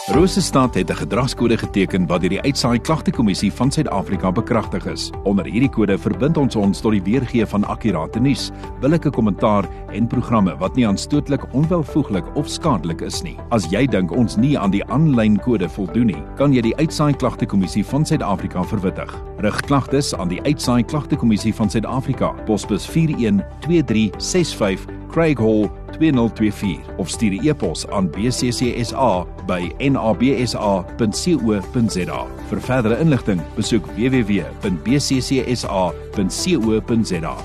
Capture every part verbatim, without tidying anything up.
Rosestad het 'n gedragskode geteken wat deur die Uitsaai Klagtekommissie van Suid-Afrika bekragtig is. Onder hierdie kode verbind ons ons tot die weergee van akkurate nuus, billike kommentaar en programme wat nie aanstootlik, onwelvoeglik of skadelik is nie. As jy dink ons nie aan die aanlyn kode voldoen nie, kan jy die Uitsaai Klagtekommissie van Suid-Afrika verwittig. Rig klagtes aan die Uitsaai Klagtekommissie van Suid-Afrika, posbus vier een twee drie ses vyf, Craig Hall twee nul twee vier of stuur 'n e-pos aan b c c s a by n a b s a punt co punt z a. Vir verdere inligting, besoek w w w punt b c c s a punt co punt z a.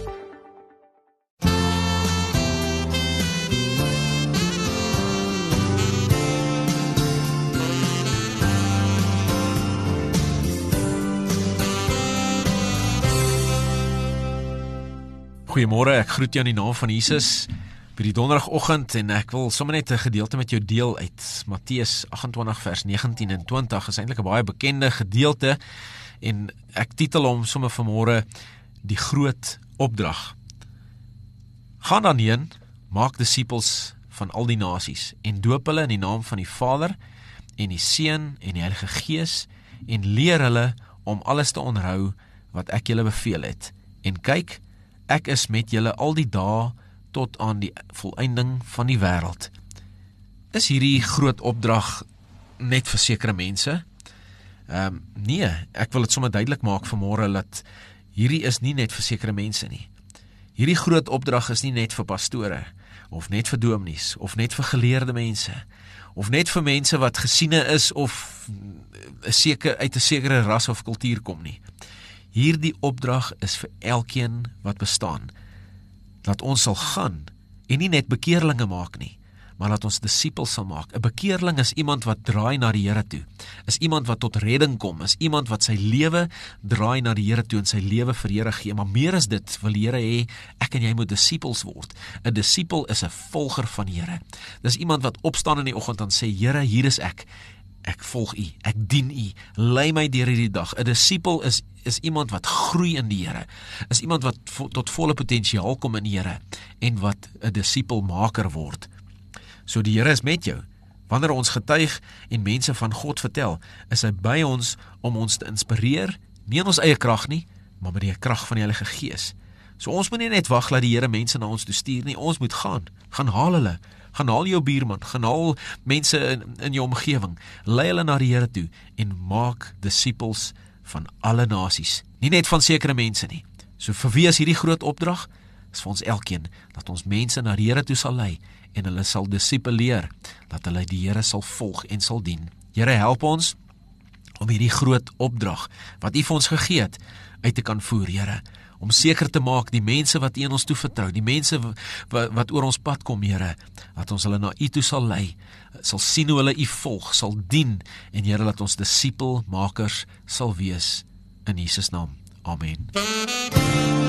Goeiemôre, ek groet jou in die naam van Jesus by die donderdagoggend en ek wil sommer net 'n gedeelte met jou deel uit Matteus agt-en-twintig vers negentien en twintig. Is eintlik 'n baie bekende gedeelte en ek titel hom sommer vanmôre die groot opdrag. Gaan dan heen, maak disippels van al die nasies en doop hulle in die naam van die Vader en die Seun en die Heilige Gees en leer hulle om alles te onderhou wat ek julle beveel het. En kyk, ek is met julle al die dae tot aan die volëinding van die wêreld. Is hierdie groot opdrag net vir sekere mense? Um, nee, ek wil dit sommer duidelik maak vanmôre dat hierdie is nie net vir sekere mense nie. Hierdie groot opdrag is nie net vir pastore, of net vir dominees, of net vir geleerde mense, of net vir mense wat gesiene is of seker, uit 'n sekere ras of kultuur kom nie. Hierdie opdrag is vir elkeen wat bestaan. Laat ons sal gaan en nie net bekeerlinge maak nie, maar laat ons disippels sal maak. 'n Bekeerling is iemand wat draai na die Here toe. Is iemand wat tot redding kom, is iemand wat sy lewe draai na die Here toe en sy lewe vir die Here gee. Maar meer as dit wil die Here hê, ek en jy moet disippels word. 'n Disipel is 'n volger van die Here. Dis iemand wat opstaan in die oggend en sê, Here, hier is ek. Ek volg u, ek dien u, lei my deur hierdie dag. 'n Disipel is is iemand wat groei in die Here, is iemand wat vo, tot volle potensiaal kom in die Here, en wat 'n disipelmaker word. So die Here is met jou. Wanneer ons getuig en mense van God vertel, is hy by ons om ons te inspireer, nie in ons eie krag nie, maar met die krag van die Heilige Gees. So ons moet nie net wag dat die Here mense na ons toe stuur nie, ons moet gaan, gaan haal hulle, gaan haal jou buurman, gaan haal mense in, in jou omgewing, lei hulle na die Here toe, en maak disippels van alle nasies, nie net van sekere mense nie. So vir wie is hierdie groot opdrag? Is vir ons elkeen, dat ons mense na die Here toe sal lei, en hulle sal disippeleer, dat hulle die Here sal volg en sal dien. Here, help ons om hierdie groot opdrag, wat u vir ons gegee het, uit te kan voer, Here, om seker te maak, die mense wat u in ons toe vertrou, die mense wat, wat oor ons pad kom, Here, dat ons hulle na u toe sal lei, sal sien hoe hulle u volg, sal dien, en Here, dat ons disipelmakers sal wees, in Jesus naam. Amen.